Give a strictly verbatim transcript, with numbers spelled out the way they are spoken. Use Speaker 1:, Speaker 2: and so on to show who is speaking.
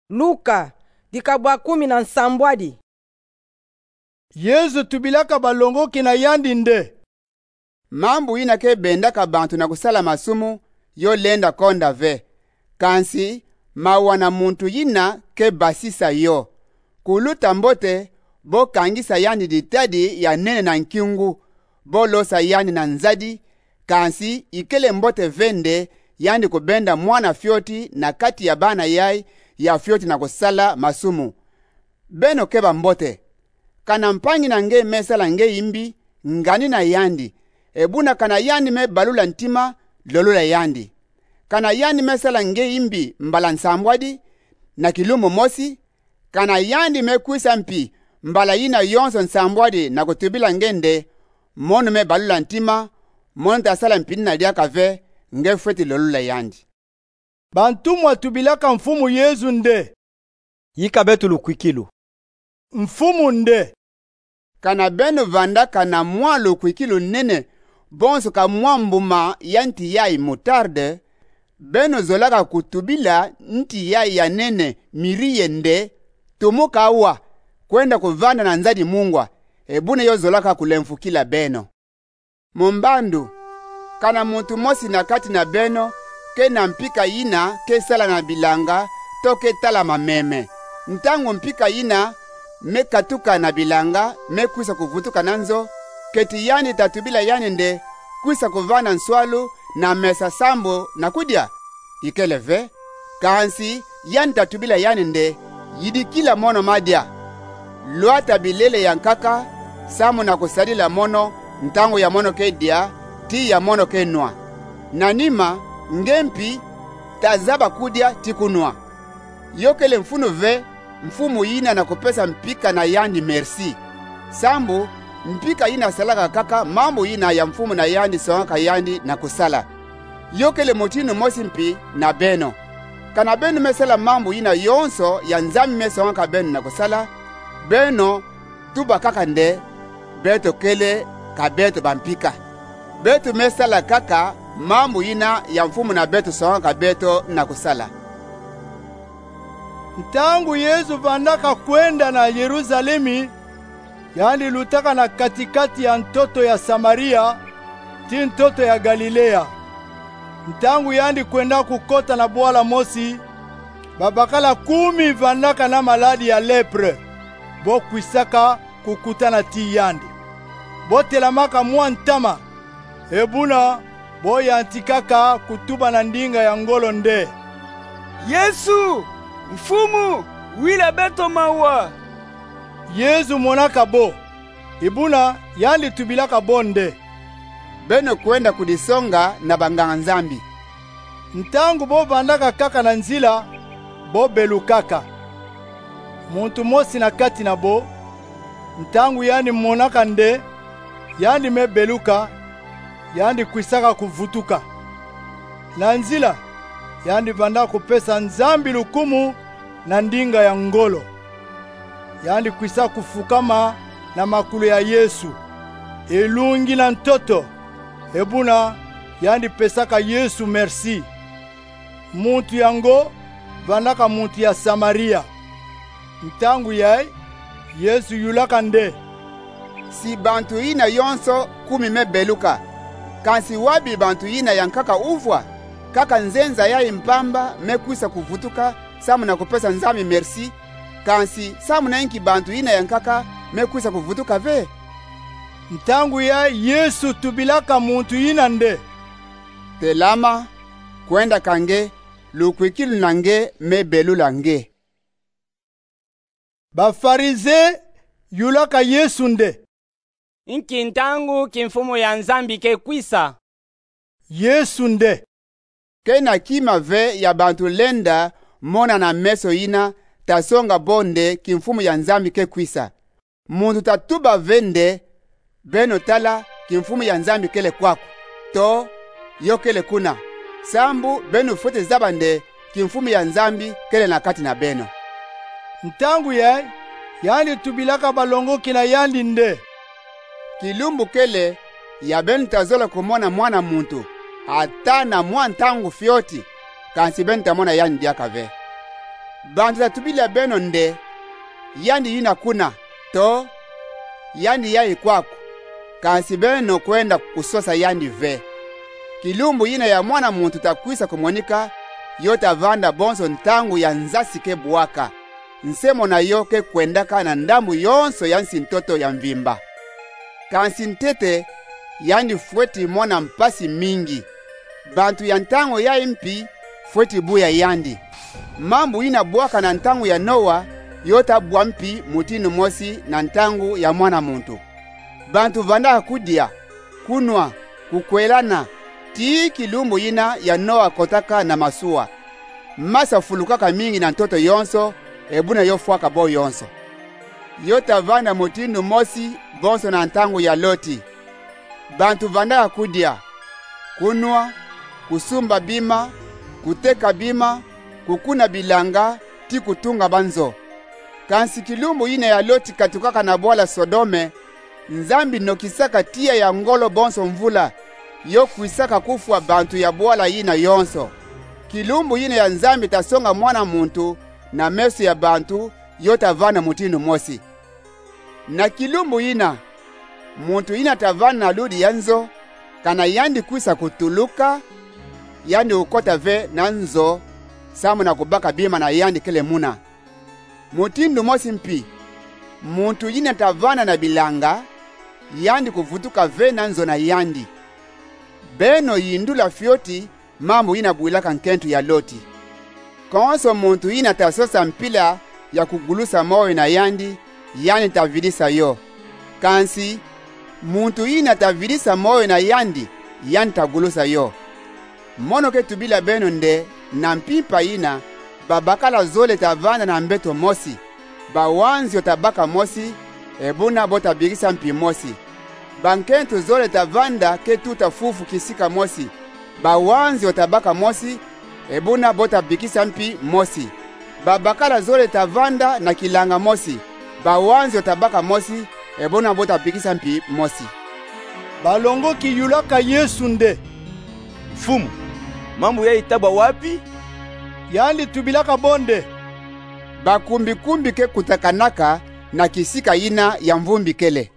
Speaker 1: Luka dikabwa kumi na nsambwadi.
Speaker 2: Yesu tubilaka balongoki na yandi nde.
Speaker 3: Mambu ina ke benda ka bantu na kusala masumu yo lenda konda ve. Kansi mawana muntu yina ke basisa yo. Kuluta mbote bo kangisa yandi ditadi ya nene na nkingu. Bo losa yandi na nzadi. Kansi ikele mbote vende yandi kubenda mwana fyoti na kati ya bana yai ya fyoti na kusala masumu. Beno keba mbote. Kana mpangi na nge mesala nge imbi ngani na yandi. Ebuna kana yandi me balula ntima lolula yandi. Kana yandi mesala nge imbi mbala nsambwadi na kilumu mosi. Kana yandi me kuisa mpi mbala yina yonso nsambwadi na kutubila ngende. Mono me balula ntima mono tasala mpini na dia kave nge fweti lolula yandi.
Speaker 2: Bantumwa tubilaka mfumu Yesu nde.
Speaker 4: Yika betu lukwikilu.
Speaker 2: Mfumu nde.
Speaker 3: Kana beno vanda kana mwa lukwikilu nene bonso ka mwa mbuma yanti yai mutarde. Beno zolaka kutubila nti yai ya nene miriye nde. Tumuka awa kwenda kuvanda na nzadi mungwa. Ebune yo zolaka kulemfukila beno. Mumbandu kana muntu mosi na kati na beno ke na mpika yina ke sala na bilanga toke tala mameme. Ntango mpika yina me katuka na bilanga me kuisa kuvutuka nanzo keti yani tatubila yani nde kuisa kuvana nswalu na mesa sambo na kudia ikeleve kansi yani tatubila yani nde yidikila mono madia luata bilele yankaka samu na kusadila mono ntango ya mono kedia ti ya mono kenwa nanima ngempi tazaba kudia tikunwa yokele mfunu ve mfumu yina na kupesa mpika na yandi merci sambu mpika yina salaka kaka mambo yina ya mfumu na yandi songa yandi na kusala yokele motino mosi mpi na beno kana beno mesala mambo yina yonso ya nzami mesonga beno na kusala beno tuba kaka nde beto kele ka beto bampika beto mesala kaka mambo yina ya mfumu na beto songa beto na kusala.
Speaker 2: Ntangu Yesu vandaka kwenda na Yerusalemi, yani lutaka na katikati ya ntoto ya Samaria, ti ntoto ya Galilea. Ntangu yandi kwenda kukota na bwala mosi, babakala kumi vandaka na maladi ya lepre, bo kwisaka kukutana ti yandi. Bo telamaka mwa ntama, ebuna bo yantikaka kutuba na ndinga ya ngolo nde.
Speaker 5: Yesu! Mfumu, wila beto mawa.
Speaker 2: Yesu monaka bo. Ibuna yandi tubilaka bonde.
Speaker 3: Beno kwenda kudisonga na banganga nzambi.
Speaker 2: Ntangu bo vandaka kaka na nzila, bo belukaka. Muntu mosi na kati na bo. Ntangu yandi monaka nde, yandi me beluka, yandi kwisaka kuvutuka. Na nzila, yandi vanda kupesa nzambi lukumu na ndinga ya ngolo. Yandi kwisa kufukama na makulu ya Yesu. Elungi na ntoto. Ebuna yandi pesaka Yesu merci. Muntu yango vandaka muntu ya Samaria. Ntangu yai Yesu yulaka nde.
Speaker 3: Si bantu ina yonso kumi me beluka. Kansi wabi bantu ina yankaka uvwa. Kaka nzenza ya impamba mekuisa kuvutuka samu na kupesa nzami merci kansi samu na inki bantu ina yankaka mekuisa kuvutuka ve.
Speaker 2: Ntangu ya Yesu tubilaka muntu ina nde.
Speaker 3: Telama kwenda kange lukwikilu nange me belula nge.
Speaker 2: Bafarize yulaka Yesu nde.
Speaker 5: Inki ntangu kimfumu ya nzambi ke kwisa.
Speaker 2: Yesu nde.
Speaker 3: Kena kima ve ya bantu lenda mona na meso ina tasonga bonde kimfumu ya nzambi ke kwisa. Muntu tatuba vende beno tala kimfumu ya nzambi kele kwaku. To yokele kuna. Sambu beno fote zabande kimfumu ya nzambi kele na kati na beno.
Speaker 2: Ntangu ya yandi tubilaka balongoki na yandi nde.
Speaker 3: Kilumbu kele ya beno tazola kumona mwana muntu. Ata na mwa ntangu fyoti kansi benta mona yani diaka ve. bantu tatubila beno nde yandi yina kuna to yandi yai kwaku kansi beno kwenda kusosa yandi ve. Kilumbu yina ya mwana muntu takwisa kumonika yota vanda bonso ntangu ya nzasi ke buwaka nsemo na yoke kwendaka na ndambu yonso yansi ntoto ya mvimba. Kansi ntete yandi fweti mona mpasi mingi bantu ya ntangu ya impi fweti buya yandi mambu ina buwaka na ntangu ya Noa yota buampi mutinu mosi na ntangu ya mwana muntu. Bantu vanda kudia kunwa kukwelana ti kilumbu ina ya Noa kotaka na masua masa fulukaka mingi na ntoto yonso ebuna yofwaka bo yonso yota vanda mutinu mosi bonso na ntangu ya Loti. Bantu vanda kudia kunwa kusumba bima kuteka bima kukuna bilanga ti kutunga banzo. Kansi kilumbu ina ya Loti katukaka na bola Sodome nzambi nokisaka tia ya ngolo bonso mvula yo kuisaka kufwa bantu ya bola ina yonso. Kilumbu ina ya nzambi tasonga mwana muntu na meso ya bantu yota vana mutinu mosi. Na kilumbu ina muntu ina tavana na ludi yanzo kana yandi kuisa kutuluka yandi ukota ve na nzo samu na kubaka bima na yandi kele muna. Mutindu mosi mpi muntu ina tavana na bilanga yandi kuvutuka ve na nzo na yandi beno yindula fioti mambu ina builaka nkentu ya Loti. Konso muntu ina tasosa mpila ya kugulusa moyo na yandi yani tavidisa yo. Kansi muntu ina tavidisa moyo na yandi yani tagulusa yo. Mono ke tubila beno nde na mpimpa ina babakala zole tavanda na mbeto mosi bawanzi otabaka mosi ebuna bota bigisa mpi mosi bankentu zole tavanda ke tuta fufu kisika mosi bawanzi otabaka mosi ebuna bota bigisa mpi mosi babakala zole tavanda na kilanga mosi bawanzi otabaka mosi ebuna bota bigisa mpi mosi.
Speaker 2: Balongo kiyulaka Yesu nde
Speaker 4: Fumu, mambo ya itabwa wapi?
Speaker 2: yandi tubilaka bonde
Speaker 3: bakumbi kumbi ke kutakanaka na kisika ina ya mvumbi kele.